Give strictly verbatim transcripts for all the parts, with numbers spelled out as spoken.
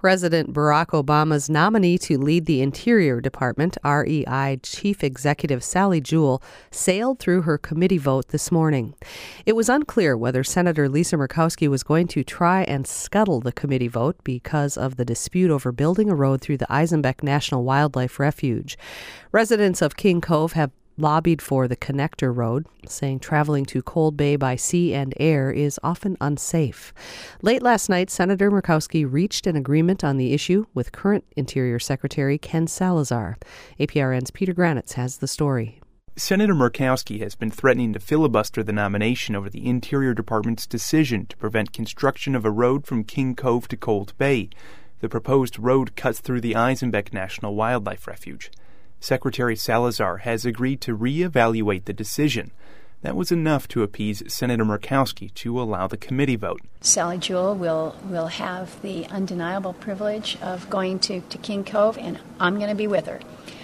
President Barack Obama's nominee to lead the Interior Department, R E I Chief Executive Sally Jewell, sailed through her committee vote this morning. It was unclear whether Senator Lisa Murkowski was going to try and scuttle the committee vote because of the dispute over building a road through the Eisenbeck National Wildlife Refuge. Residents of King Cove have lobbied for the Connector Road, saying traveling to Cold Bay by sea and air is often unsafe. Late last night, Senator Murkowski reached an agreement on the issue with current Interior Secretary Ken Salazar. A P R N's Peter Granitz has the story. Senator Murkowski has been threatening to filibuster the nomination over the Interior Department's decision to prevent construction of a road from King Cove to Cold Bay. The proposed road cuts through the Eisenbeck National Wildlife Refuge. Secretary Salazar has agreed to re-evaluate the decision. That was enough to appease Senator Murkowski to allow the committee vote. Sally Jewell will, will have the undeniable privilege of going to, to King Cove, and I'm going to be with her.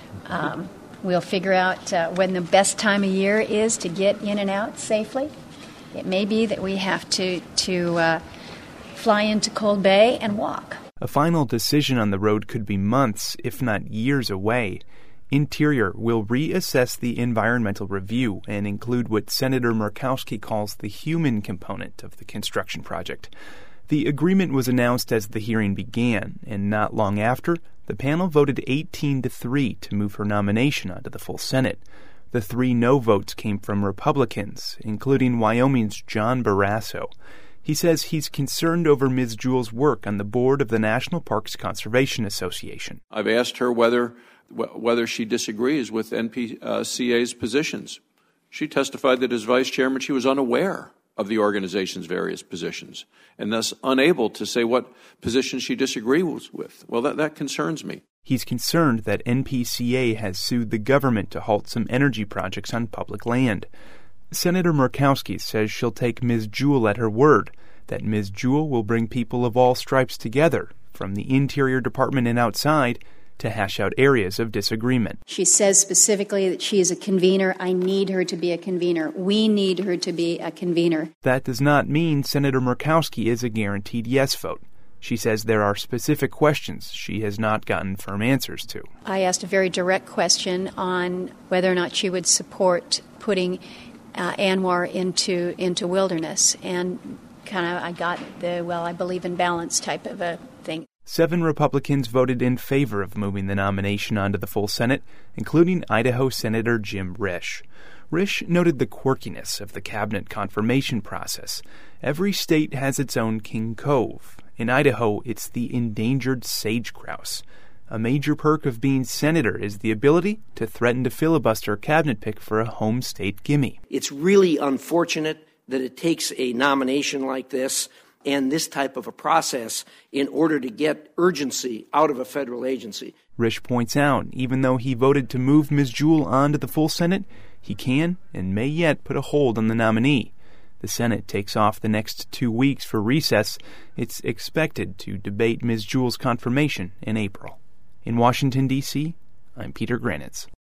Um, we'll figure out uh, when the best time of year is to get in and out safely. It may be that we have to, to uh, fly into Cold Bay and walk. A final decision on the road could be months, if not years away. Interior will reassess the environmental review and include what Senator Murkowski calls the human component of the construction project. The agreement was announced as the hearing began, and not long after, the panel voted eighteen to three to move her nomination onto the full Senate. The three no votes came from Republicans, including Wyoming's John Barrasso. He says he's concerned over Miz Jewell's work on the board of the National Parks Conservation Association. I've asked her whether whether she disagrees with N P C A's positions. She testified that as vice chairman she was unaware of the organization's various positions and thus unable to say what positions she disagrees with. Well, that, that concerns me. He's concerned that N P C A has sued the government to halt some energy projects on public land. Senator Murkowski says she'll take Miz Jewell at her word, that Miz Jewell will bring people of all stripes together, from the Interior Department and outside, to hash out areas of disagreement. She says specifically that she is a convener. I need her to be a convener. We need her to be a convener. That does not mean Senator Murkowski is a guaranteed yes vote. She says there are specific questions she has not gotten firm answers to. I asked a very direct question on whether or not she would support putting uh, ANWR into into wilderness, and kind of I got the, well, I believe in balance type of a thing. Seven Republicans voted in favor of moving the nomination onto the full Senate, including Idaho Senator Jim Risch. Risch noted the quirkiness of the cabinet confirmation process. Every state has its own King Cove. In Idaho, it's the endangered sage grouse. A major perk of being senator is the ability to threaten to filibuster a cabinet pick for a home state gimme. It's really unfortunate that it takes a nomination like this and this type of a process in order to get urgency out of a federal agency. Risch points out, even though he voted to move Miz Jewell onto the full Senate, he can and may yet put a hold on the nominee. The Senate takes off the next two weeks for recess. It's expected to debate Miz Jewell's confirmation in April. In Washington, D C, I'm Peter Granitz.